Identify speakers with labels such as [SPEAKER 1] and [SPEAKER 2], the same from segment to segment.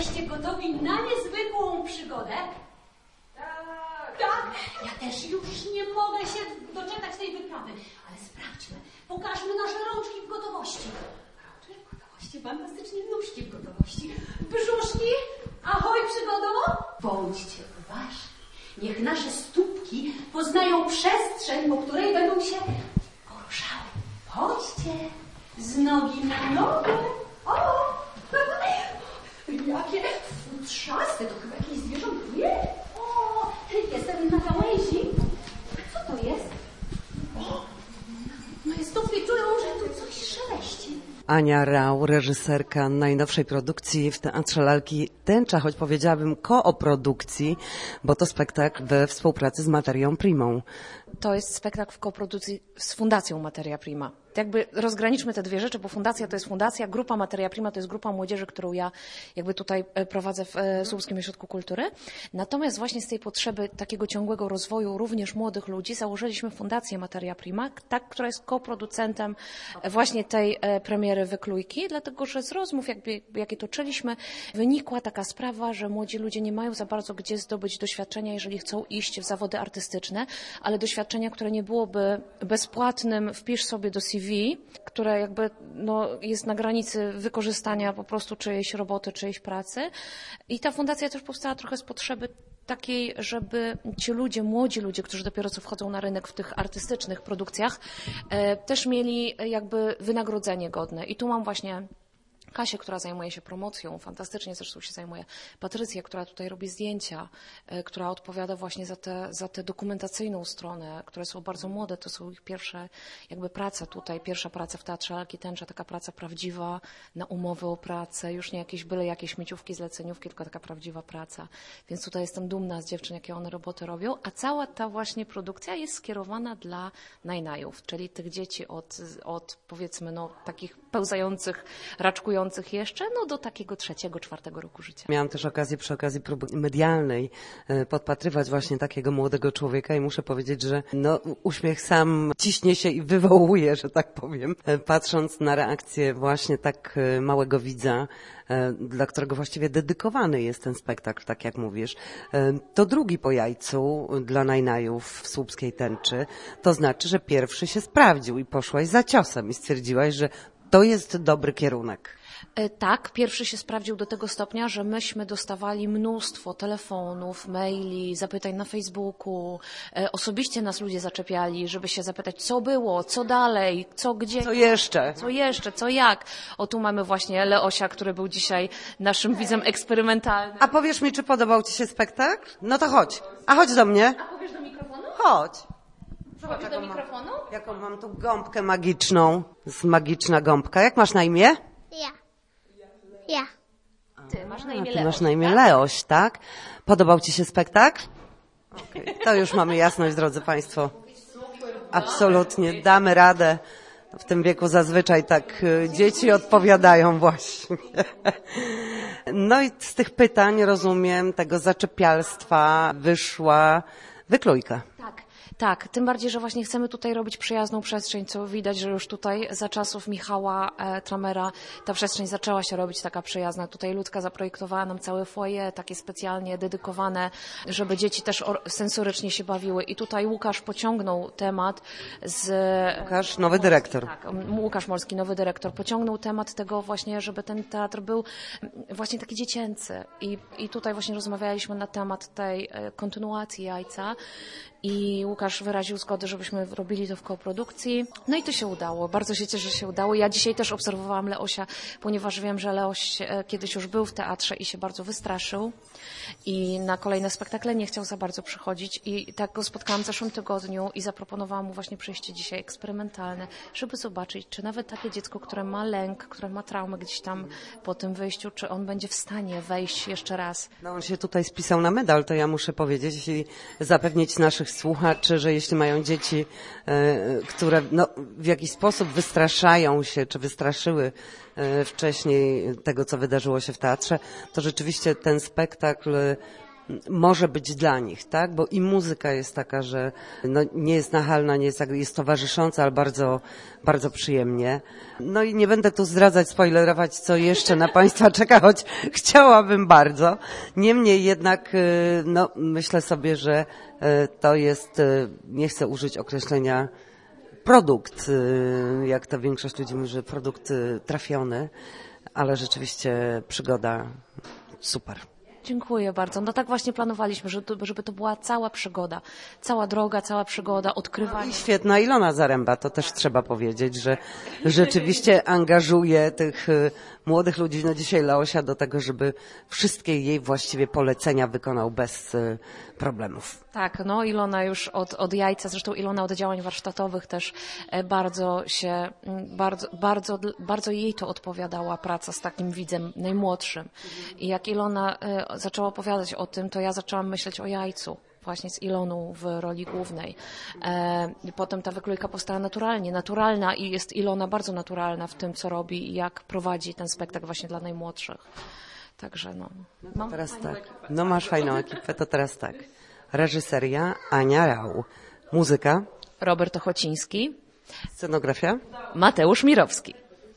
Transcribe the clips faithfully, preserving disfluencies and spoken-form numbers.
[SPEAKER 1] Jesteście gotowi na niezwykłą przygodę? Tak. Tak? Ja też już nie mogę się doczekać tej wyprawy. Ale sprawdźmy, pokażmy nasze rączki w gotowości. Rączki w gotowości, fantastycznie, nóżki w gotowości. Brzuszki, ahoj przygodo! Bądźcie uważni. Niech nasze stópki poznają przestrzeń, po której będą się poruszały. Chodźcie z nogi na nogę. O! Jakie futrzaste, to chyba jakieś zwierzątko. O, jestem na gałęzi. Co to jest? O, moje stópki czują, że tu coś szeleści.
[SPEAKER 2] Ania Rau, reżyserka najnowszej produkcji w Teatrze Lalki Tęcza, choć powiedziałabym kooprodukcji, bo to spektakl we współpracy z Materią Primą.
[SPEAKER 3] To jest spektakl w koprodukcji z Fundacją Materia Prima. Jakby rozgraniczmy te dwie rzeczy, bo fundacja to jest fundacja, grupa Materia Prima to jest grupa młodzieży, którą ja jakby tutaj prowadzę w Słupskim Ośrodku Kultury. Natomiast właśnie z tej potrzeby takiego ciągłego rozwoju również młodych ludzi założyliśmy Fundację Materia Prima, tak, która jest koproducentem właśnie tej premiery Wyklujki, dlatego że z rozmów, jakby, jakie toczyliśmy, wynikła taka sprawa, że młodzi ludzie nie mają za bardzo gdzie zdobyć doświadczenia, jeżeli chcą iść w zawody artystyczne, ale doświadczenia, które nie byłoby bezpłatnym, wpisz sobie do C V, które jakby no, jest na granicy wykorzystania po prostu czyjejś roboty, czyjejś pracy. I ta fundacja też powstała trochę z potrzeby takiej, żeby ci ludzie, młodzi ludzie, którzy dopiero co wchodzą na rynek w tych artystycznych produkcjach, e, też mieli jakby wynagrodzenie godne. I tu mam właśnie Kasię, która zajmuje się promocją, fantastycznie zresztą się zajmuje. Patrycję, która tutaj robi zdjęcia, y, która odpowiada właśnie za tę za tę dokumentacyjną stronę, które są bardzo młode, to są ich pierwsze jakby prace tutaj, pierwsza praca w Teatrze Lalki Tęcza, taka praca prawdziwa, na umowę o pracę, już nie jakieś byle jakieś śmieciówki, zleceniówki, tylko taka prawdziwa praca. Więc tutaj jestem dumna z dziewczyn, jakie one roboty robią, a cała ta właśnie produkcja jest skierowana dla najnajów, czyli tych dzieci od, od powiedzmy no takich pełzających, raczkujących jeszcze, no do takiego trzeciego, czwartego roku życia.
[SPEAKER 2] Miałam też okazję przy okazji próby medialnej podpatrywać właśnie takiego młodego człowieka i muszę powiedzieć, że no, uśmiech sam ciśnie się i wywołuje, że tak powiem, patrząc na reakcję właśnie tak małego widza, dla którego właściwie dedykowany jest ten spektakl, tak jak mówisz. To drugi po jajcu dla najnajów w Słupskiej Tęczy. To znaczy, że pierwszy się sprawdził i poszłaś za ciosem i stwierdziłaś, że to jest dobry kierunek.
[SPEAKER 3] Tak, pierwszy się sprawdził do tego stopnia, że myśmy dostawali mnóstwo telefonów, maili, zapytań na Facebooku. Osobiście nas ludzie zaczepiali, żeby się zapytać, co było, co dalej, co gdzie.
[SPEAKER 2] Co jeszcze?
[SPEAKER 3] Co jeszcze, co jak. O, tu mamy właśnie Leosia, który był dzisiaj naszym widzem eksperymentalnym.
[SPEAKER 2] A powiesz mi, czy podobał ci się spektakl? No to chodź. A chodź do mnie.
[SPEAKER 3] A powiesz do mikrofonu?
[SPEAKER 2] Chodź.
[SPEAKER 3] Powiesz do mikrofonu?
[SPEAKER 2] Mam, jaką mam tu gąbkę magiczną. Z magiczna gąbka. Jak masz na imię?
[SPEAKER 4] Ja. Ja.
[SPEAKER 3] Ty masz na imię
[SPEAKER 2] A, ty
[SPEAKER 3] Leoś,
[SPEAKER 2] masz na imię
[SPEAKER 3] tak?
[SPEAKER 2] Leoś, tak? Podobał ci się spektakl? Okay. To już mamy jasność, drodzy Państwo. Absolutnie, damy radę. W tym wieku zazwyczaj tak dzieci odpowiadają właśnie. No i z tych pytań, rozumiem, tego zaczepialstwa wyszła wyklujka.
[SPEAKER 3] Tak. Tak, tym bardziej, że właśnie chcemy tutaj robić przyjazną przestrzeń, co widać, że już tutaj za czasów Michała e, Tramera ta przestrzeń zaczęła się robić taka przyjazna. Tutaj Ludka zaprojektowała nam całe foyer, takie specjalnie dedykowane, żeby dzieci też sensorycznie się bawiły. I tutaj Łukasz pociągnął temat z...
[SPEAKER 2] Łukasz, nowy dyrektor.
[SPEAKER 3] Tak, Łukasz Molski, nowy dyrektor, pociągnął temat tego właśnie, żeby ten teatr był właśnie taki dziecięcy. I, i tutaj właśnie rozmawialiśmy na temat tej kontynuacji Jajca. I Łukasz wyraził zgodę, żebyśmy robili to w koprodukcji. No i to się udało. Bardzo się cieszę, że się udało. Ja dzisiaj też obserwowałam Leosia, ponieważ wiem, że Leoś kiedyś już był w teatrze i się bardzo wystraszył. I na kolejne spektakle nie chciał za bardzo przychodzić. I tak go spotkałam w zeszłym tygodniu i zaproponowałam mu właśnie przyjście dzisiaj eksperymentalne, żeby zobaczyć, czy nawet takie dziecko, które ma lęk, które ma traumę gdzieś tam po tym wyjściu, czy on będzie w stanie wejść jeszcze raz.
[SPEAKER 2] No on się tutaj spisał na medal, to ja muszę powiedzieć i zapewnić naszych słuchaczy, że jeśli mają dzieci, które no, w jakiś sposób wystraszają się, czy wystraszyły wcześniej tego, co wydarzyło się w teatrze, to rzeczywiście ten spektakl może być dla nich, tak? Bo i muzyka jest taka, że no, nie jest nachalna, nie jest, tak- jest towarzysząca, ale bardzo, bardzo przyjemnie. No i nie będę tu zdradzać, spoilerować, co jeszcze na Państwa czeka, choć chciałabym bardzo. Niemniej jednak, y, no, myślę sobie, że y, to jest, y, nie chcę użyć określenia produkt, y, jak to większość ludzi mówi, że produkt y, trafiony, ale rzeczywiście przygoda super.
[SPEAKER 3] Dziękuję bardzo. No tak właśnie planowaliśmy, żeby, żeby to była cała przygoda. Cała droga, cała przygoda, odkrywanie.
[SPEAKER 2] I świetna Ilona Zaręba, to też trzeba powiedzieć, że rzeczywiście angażuje tych y, młodych ludzi, no dzisiaj Leosia, do tego, żeby wszystkie jej właściwie polecenia wykonał bez y, problemów.
[SPEAKER 3] Tak, no Ilona już od, od jajca, zresztą Ilona od działań warsztatowych też e, bardzo się, m, bardzo, bardzo, bardzo jej to odpowiadała praca z takim widzem najmłodszym. I jak Ilona e, zaczęła opowiadać o tym, to ja zaczęłam myśleć o jajcu. Właśnie z Iloną w roli głównej. E, i potem ta wyklejka powstała naturalnie, naturalna i jest Ilona bardzo naturalna w tym, co robi i jak prowadzi ten spektakl właśnie dla najmłodszych. Także no. Mam
[SPEAKER 2] Teraz
[SPEAKER 3] fajną
[SPEAKER 2] tak,
[SPEAKER 3] ekipę.
[SPEAKER 2] no masz fajną ekipę, to teraz tak. Reżyseria Ania Rau, muzyka,
[SPEAKER 3] Robert Ochociński,
[SPEAKER 2] scenografia,
[SPEAKER 3] Mateusz Mirowski,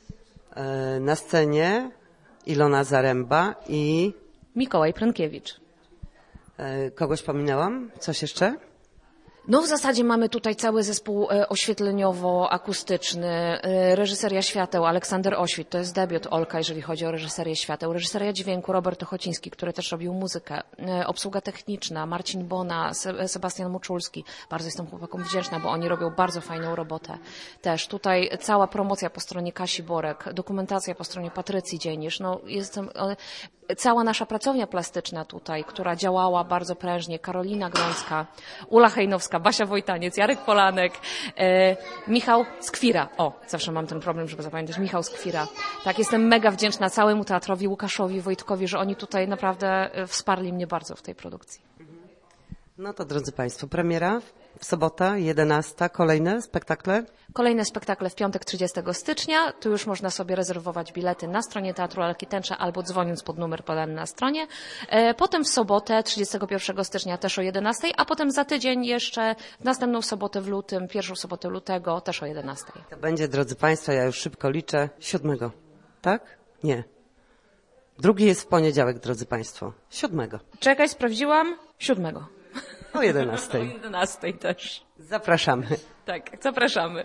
[SPEAKER 2] e, na scenie Ilona Zaręba i
[SPEAKER 3] Mikołaj Prynkiewicz.
[SPEAKER 2] e, kogoś pominęłam? Coś jeszcze?
[SPEAKER 3] No w zasadzie mamy tutaj cały zespół e, oświetleniowo-akustyczny, e, reżyseria świateł, Aleksander Oświt, to jest debiut Olka, jeżeli chodzi o reżyserię świateł, reżyseria dźwięku, Robert Ochociński, który też robił muzykę, e, obsługa techniczna, Marcin Bona, Se- Sebastian Muczulski, bardzo jestem chłopakom wdzięczna, bo oni robią bardzo fajną robotę. Też tutaj cała promocja po stronie Kasi Borek, dokumentacja po stronie Patrycji Dzienisz, no jestem... E, Cała nasza pracownia plastyczna tutaj, która działała bardzo prężnie, Karolina Grącka, Ula Hejnowska, Basia Wojtaniec, Jarek Polanek, e, Michał Skwira. O, zawsze mam ten problem, żeby zapamiętać. Michał Skwira. Tak, jestem mega wdzięczna całemu teatrowi, Łukaszowi, Wojtkowi, że oni tutaj naprawdę e, wsparli mnie bardzo w tej produkcji.
[SPEAKER 2] No to drodzy Państwo, premiera w sobotę, jedenasta, kolejne spektakle.
[SPEAKER 3] Kolejne spektakle w piątek trzydziestego stycznia. Tu już można sobie rezerwować bilety na stronie Teatru Lalki Tęcza albo dzwoniąc pod numer podany na stronie. E, Potem w sobotę trzydziestego pierwszego stycznia też o jedenastej, a potem za tydzień jeszcze w następną sobotę w lutym, pierwszą sobotę lutego też o jedenastej.
[SPEAKER 2] To będzie, drodzy Państwo, ja już szybko liczę, siódmego. Tak? Nie. Drugi jest w poniedziałek, drodzy Państwo. Siódmego.
[SPEAKER 3] Czekaj, sprawdziłam. Siódmego.
[SPEAKER 2] O
[SPEAKER 3] O
[SPEAKER 2] jedenastej.
[SPEAKER 3] jedenastej też.
[SPEAKER 2] Zapraszamy.
[SPEAKER 3] Tak, zapraszamy.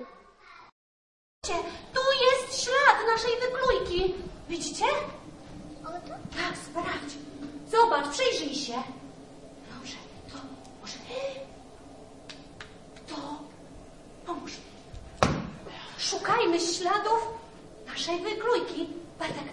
[SPEAKER 1] Tu jest ślad naszej wyklujki. Widzicie? Tak, sprawdź. Zobacz, przyjrzyj się. Dobrze, to może... To... Pomóż mi. Szukajmy śladów naszej wyklujki. Bartek,